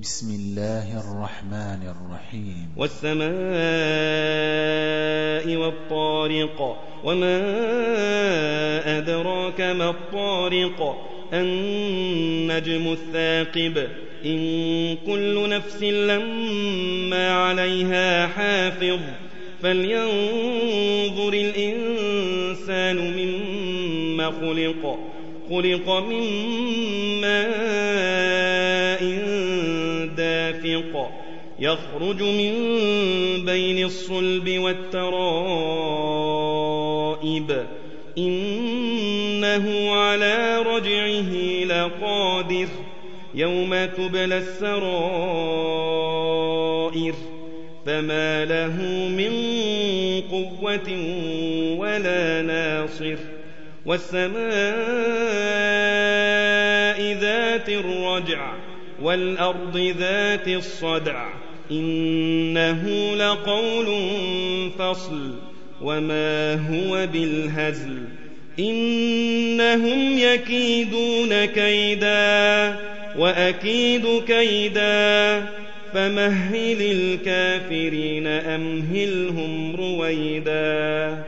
بسم الله الرحمن الرحيم. والسماء والطارق وما أدراك ما الطارق النجم الثاقب إن كل نفس لما عليها حافظ فلينظر الإنسان مما خلق من ماء دافق يخرج من بين الصلب والترائب إنه على رجعه لقادر يوم تبلى السرائر فما له من قوة ولا ناصر والسماء ذات الرجع والأرض ذات الصدع إنه لقول فصل وما هو بالهزل إنهم يكيدون كيدا وأكيد كيدا فمهل الكافرين أمهلهم رويدا